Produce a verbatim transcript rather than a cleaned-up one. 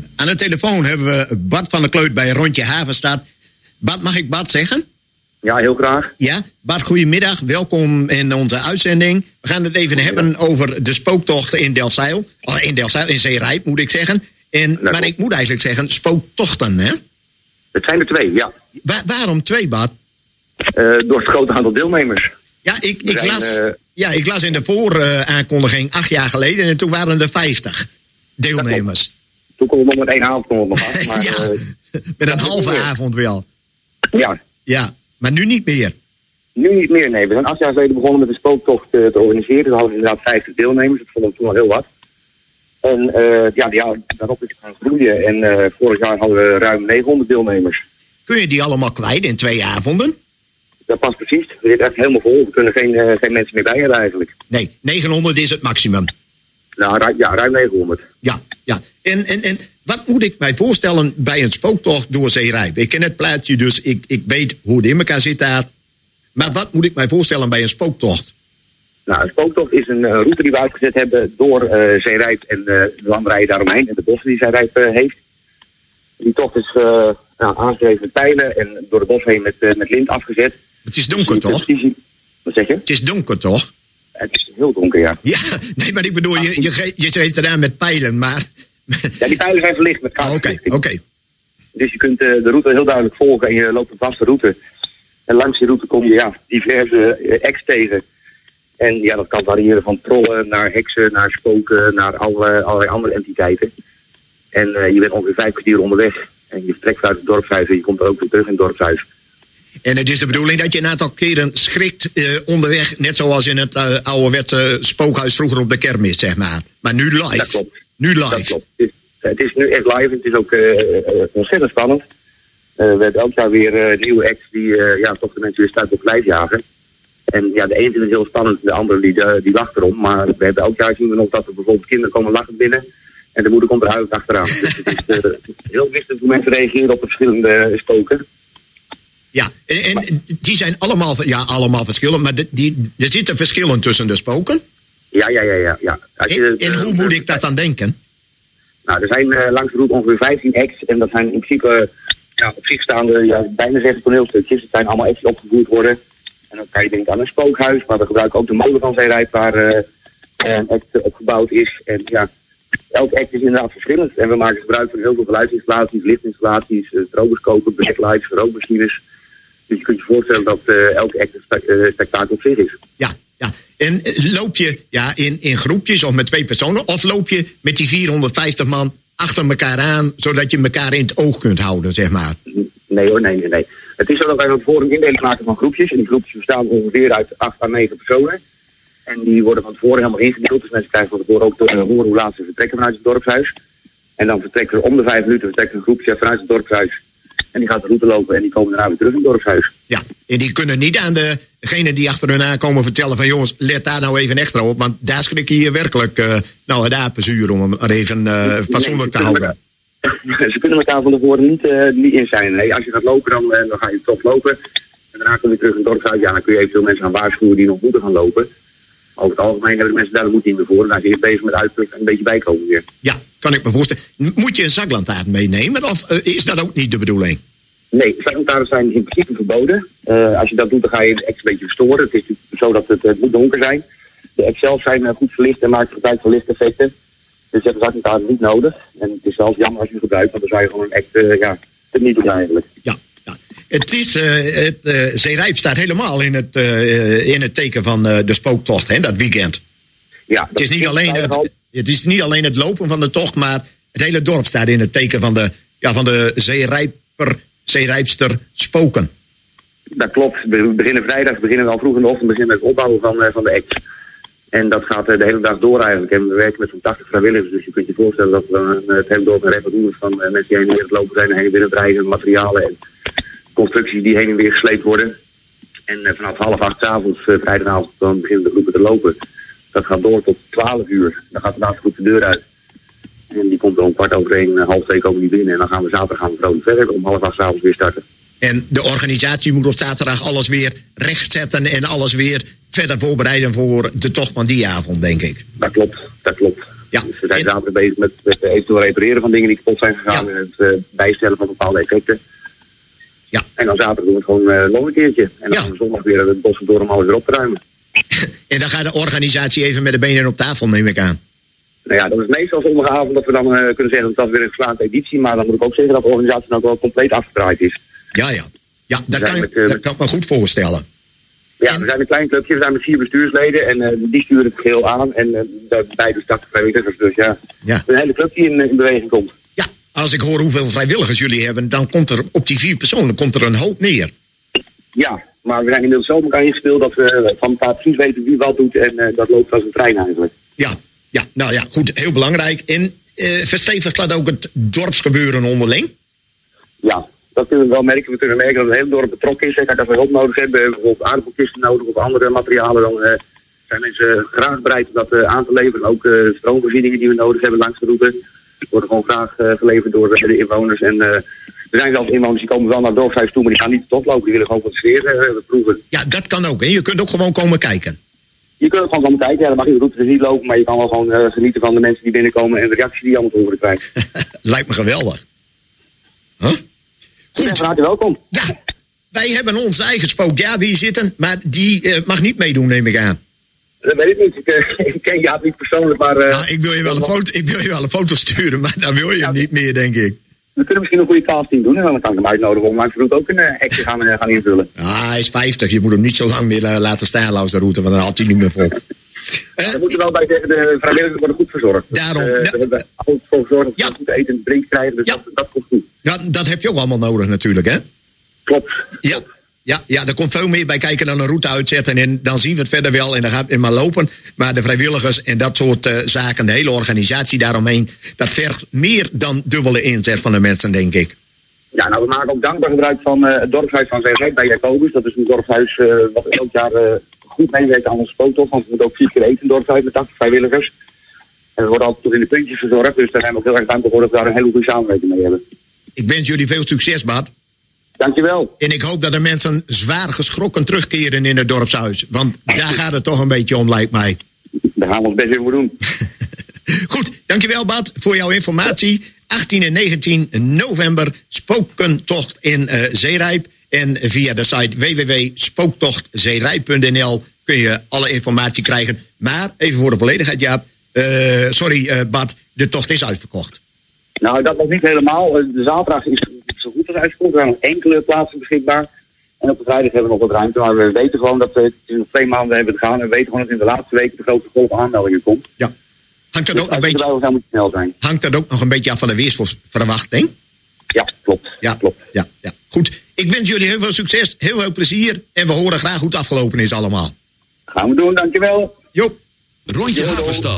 En aan de telefoon hebben we Bart van der Kleut bij Rondje Havenstad. Bart, mag ik Bart zeggen? Ja, heel graag. Ja, Bart, goedemiddag. Welkom in onze uitzending. We gaan het even hebben over de spooktocht in Delfzijl. Oh, in Delfzijl, in Zeerijp moet ik zeggen. En, maar klopt. Ik moet eigenlijk zeggen, spooktochten, hè? Het zijn er twee, ja. Wa- waarom twee, Bart? Uh, door het grote aantal deelnemers. Ja, ik, ik, zijn, las, uh, ja, ik las in de vooraankondiging acht jaar geleden en toen waren er vijftig deelnemers. Toen kon het nog met één avond nog af. Maar, ja, uh, met een halve avond wel. Ja. Ja, maar nu niet meer. Nu niet meer, nee. We zijn acht jaar geleden begonnen met de spooktocht uh, te organiseren. We hadden inderdaad vijftig deelnemers. Dat vonden we toen al heel wat. En uh, ja, die, daarop is het gaan groeien. En uh, vorig jaar hadden we ruim negenhonderd deelnemers. Kun je die allemaal kwijt in twee avonden? Dat past precies. We zitten echt helemaal vol. We kunnen geen, uh, geen mensen meer bij hebben eigenlijk. Nee, negenhonderd is het maximum. Nou, ru- ja, ruim negenhonderd. Ja, ja. En, en, en wat moet ik mij voorstellen bij een spooktocht door Zeerijp? Ik ken het plaatsje, dus ik, ik weet hoe het in elkaar zit daar. Maar wat moet ik mij voorstellen bij een spooktocht? Nou, een spooktocht is een uh, route die we uitgezet hebben door uh, Zeerijp en uh, de landerijen daaromheen en de bossen die Zeerijp uh, heeft. Die tocht is uh, nou, aangegeven met pijlen en door de bos heen met, uh, met lint afgezet. Het is donker, dus toch? Precies... Wat zeg je? Het is donker, toch? Het is heel donker, ja. Ja, nee, maar ik bedoel, je, je, ge- je schreef eraan met pijlen, maar... Ja, die pijlen zijn verlicht met Oké, kaartverlichting. oké. Okay. Dus je kunt uh, de route heel duidelijk volgen en je loopt een vaste route. En langs die route kom je ja, diverse uh, acts tegen. En ja, dat kan variëren van trollen naar heksen, naar spoken, naar alle, allerlei andere entiteiten. En uh, je bent ongeveer vijf kwartier onderweg. En je vertrekt uit het dorpshuis en je komt er ook weer terug in het dorpshuis. En het is de bedoeling dat je een aantal keren schrikt uh, onderweg, net zoals in het uh, ouderwetse spookhuis vroeger op de kermis, zeg maar. Maar nu live. Dat klopt. Nu live. Dat klopt. Het is, het is nu echt live. Het is ook uh, uh, ontzettend spannend. Uh, we hebben elk jaar weer uh, nieuwe acts die uh, ja, toch de mensen weer stuip op lijf jagen. En ja, de ene vindt het heel spannend, de andere die, uh, die lacht erom. Maar we hebben elk jaar zien we nog dat er bijvoorbeeld kinderen komen lachen binnen. En de moeder komt er huilend achteraan. Dus het is, uh, het is heel wisselend hoe mensen reageren op de verschillende spoken. Ja, en, en die zijn allemaal, ja, allemaal verschillend, maar die, die, er zitten verschillen tussen de spoken. Ja, ja, ja, ja. ja. Als je, en, en hoe moet ik dat dan denken? Nou, er zijn uh, langs de route ongeveer vijftien acts. En dat zijn in principe uh, ja, op zich staande, ja, bijna zeggen toneelstukjes. Het zijn allemaal acts die opgevoerd worden. En dan kan je denken aan een spookhuis, maar we gebruiken ook de molen van Zeerijp waar uh, een act opgebouwd is. En ja, elk act is inderdaad verschillend. En we maken gebruik van heel veel geluidsinstallaties, lichtinstallaties, uh, stroboscopen, backlights, rookmachines. Dus je kunt je voorstellen dat uh, elke act een spe- uh, spektakel op zich is. Ja, ja. En loop je ja, in, in groepjes of met twee personen, of loop je met die vierhonderdvijftig man achter elkaar aan, zodat je elkaar in het oog kunt houden, zeg maar? Nee hoor, nee, nee, nee. Het is zo dat wij van tevoren een indeling maken van groepjes. En die groepjes bestaan ongeveer uit acht à negen personen. En die worden van tevoren helemaal ingedeeld. Dus mensen krijgen van tevoren ook te uh, horen hoe laat ze vertrekken vanuit het dorpshuis. En dan vertrekken we om de vijf minuten vertrekken een groepje vanuit het dorpshuis. En die gaat de route lopen en die komen daarna weer terug in het dorpshuis. Ja, en die kunnen niet aan degene die achter hun aankomen vertellen van jongens, let daar nou even extra op. Want daar schrik je hier werkelijk uh, nou het apenzuur om hem er even uh, fatsoenlijk nee, te houden. Elkaar, ze kunnen elkaar van tevoren niet, uh, niet in zijn. Nee, als je gaat lopen, dan, uh, dan ga je top lopen. En daarna kom je terug in het dorpshuis. Ja, dan kun je eventueel mensen gaan waarschuwen die nog moeten gaan lopen. Over het algemeen hebben de mensen daar de moed niet meer voor. En dan zijn ze bezig met uitputten en een beetje bijkomen weer. Ja, kan ik me voorstellen. Moet je een zaklantaarn meenemen of uh, is dat ook niet de bedoeling? Nee, zaklantaarns zijn in principe verboden. Uh, als je dat doet, dan ga je het echt een beetje verstoren. Het is natuurlijk zo dat het, het moet donker zijn. De acts zelf zijn uh, goed verlicht en maken gebruik van lichteffecten. Dus je hebt een zaklantaarn niet nodig. En het is zelfs jammer als je het gebruikt, want dan zou je gewoon een act uh, ja, het niet doen eigenlijk. Ja. Ja. Het is, uh, het, uh, Zeerijp staat helemaal in het, uh, in het teken van uh, de spooktocht, hè, dat weekend. Ja, het, is niet alleen het, het is niet alleen het lopen van de tocht, maar het hele dorp staat in het teken van de, ja, van de Zeerijper, Zeerijpster spoken. Dat klopt. We beginnen vrijdag, we beginnen al vroeg in de ochtend beginnen met het opbouwen van, uh, van de acts. En dat gaat uh, de hele dag door eigenlijk. En we werken met zo'n tachtig vrijwilligers, dus je kunt je voorstellen dat we uh, het hele dorp een repertoire van uh, mensen die heen en weer het lopen zijn, heen en weer het rijden, materialen en constructies die heen en weer gesleept worden. En uh, vanaf half acht 's avonds, uh, vrijdagavond, dan beginnen de groepen te lopen. Dat gaat door tot twaalf uur. Dan gaat de laatste groep de deur uit. En die komt om kwart over één, half twee komen die binnen. En dan gaan we zaterdag gaan we vrolijk verder. Om half acht 's avonds weer starten. En de organisatie moet op zaterdag alles weer rechtzetten en alles weer verder voorbereiden voor de tocht van die avond, denk ik. Dat klopt, dat klopt. Ja. Dus we zijn zaterdag bezig met, met het eventueel repareren van dingen die kapot zijn gegaan. Ja. En het uh, bijstellen van bepaalde effecten. Ja. En dan zaterdag doen we het gewoon uh, nog een keertje. En dan Ja. gaan we zondag weer het bos door om alles weer op te ruimen. En dan gaat de organisatie even met de benen op tafel, neem ik aan. Nou ja, dat is meestal zondagavond dat we dan uh, kunnen zeggen dat dat weer een geslaagde editie. Maar dan moet ik ook zeggen dat de organisatie nou ook wel compleet afgedraaid is. Ja, ja. Ja, dat zijn kan, met, uh, dat kan ik me goed voorstellen. Ja, En- we zijn een klein clubje, we zijn met vier bestuursleden en uh, die sturen het geheel aan. En uh, daarbij dus tachtig vrijwilligers. Dus ja, Ja. een hele club die in, in beweging komt. Ja, als ik hoor hoeveel vrijwilligers jullie hebben, dan komt er op die vier personen komt er een hoop neer. Ja, maar we zijn inmiddels zo op elkaar ingespeeld dat we van elkaar precies weten wie wat doet. En uh, dat loopt als een trein eigenlijk. Ja, ja, nou ja, goed, heel belangrijk. En uh, verstevigt dat ook het dorpsgebeuren onderling? Ja, dat kunnen we wel merken. We kunnen merken dat het hele dorp betrokken is. Kijk, als we hulp nodig hebben, bijvoorbeeld aardappelkisten nodig of andere materialen, dan uh, zijn mensen graag bereid om dat uh, aan te leveren. Ook uh, stroomvoorzieningen die we nodig hebben langs de route worden gewoon graag uh, geleverd door de inwoners. En uh, er zijn zelfs inwoners die komen wel naar het dorpshuis toe, maar die gaan niet oplopen. Die willen gewoon wat sfeer uh, proeven. Ja, dat kan ook. Hè? Je kunt ook gewoon komen kijken. Je kunt gewoon komen kijken. Ja, dan mag je de route dus niet lopen, maar je kan wel gewoon uh, genieten van de mensen die binnenkomen en de reacties die je allemaal te horen krijgt. Lijkt me geweldig. Huh? Ja, Goed, van harte welkom. ja, wij hebben ons eigen spookjaar hier zitten, maar die uh, mag niet meedoen, neem ik aan. Dat weet ik niet. Ik, uh, ik ken Jaap niet persoonlijk, maar... Uh, Nou, ik wil je wel een foto, ik wil je wel een foto sturen, maar dan wil je hem niet meer, denk ik. We kunnen misschien een goede casting doen en dan kan ik hem uitnodigen om langs de route ook een uh, actie gaan, uh, gaan invullen. Ah, hij is vijftig, je moet hem niet zo lang meer uh, laten staan langs de route, want dan had hij niet meer vol. Uh, We moeten wel bij zeggen, de vrijwilligers worden goed verzorgd. Dus, Daarom, uh, ja. we hebben alles voor gezorgd dat Ja. we goed eten en drinken krijgen, dus Ja. dat, dat komt goed. ja, dat heb je ook allemaal nodig natuurlijk, hè? Klopt. Ja, ja, ja, er komt veel meer bij kijken dan een route uitzetten. En dan zien we het verder wel en dan gaat het maar lopen. Maar de vrijwilligers en dat soort uh, zaken, de hele organisatie daaromheen, dat vergt meer dan dubbele inzet van de mensen, denk ik. Ja, nou, we maken ook dankbaar gebruik van uh, het dorpshuis van Zeerijp bij Jacobus. Dat is een dorpshuis uh, wat elk jaar uh, goed meewerkt aan onze spooktocht. Want we moeten ook vier keer eten in het dorpshuis met tachtig vrijwilligers. En we worden altijd tot in de puntjes verzorgd. Dus daar zijn we ook heel erg dankbaar voor dat we daar een hele goede samenwerking mee hebben. Ik wens jullie veel succes, Bart. Dankjewel. En ik hoop dat de mensen zwaar geschrokken terugkeren in het dorpshuis. Want daar gaat het toch een beetje om, lijkt mij. Daar gaan we ons best even voor doen. Goed, dankjewel Bart voor jouw informatie. achttien en negentien november, spookentocht in uh, Zeerijp. En via de site w w w punt spooktochtzeerijp punt n l kun je alle informatie krijgen. Maar, even voor de volledigheid Jaap, uh, sorry uh, Bart, de tocht is uitverkocht. Nou, dat nog niet helemaal. De zaterdag is zo goed als uitverkocht. Er zijn nog enkele plaatsen beschikbaar. En op de vrijdag hebben we nog wat ruimte. Maar we weten gewoon dat we het is nog twee maanden hebben te gaan. En we weten gewoon dat in de laatste weken de grote golf aanmeldingen komt. Ja. Hangt dat, Dus ook een als je beetje, erbij wil zijn, moet je snel zijn. hangt dat ook nog een beetje af van de weersverwachting? Ja, klopt. Ja, klopt. Ja, ja. Goed, ik wens jullie heel veel succes, heel veel plezier. En we horen graag hoe het afgelopen is allemaal. Gaan we doen, dankjewel. Joep. Rondje Haverstad.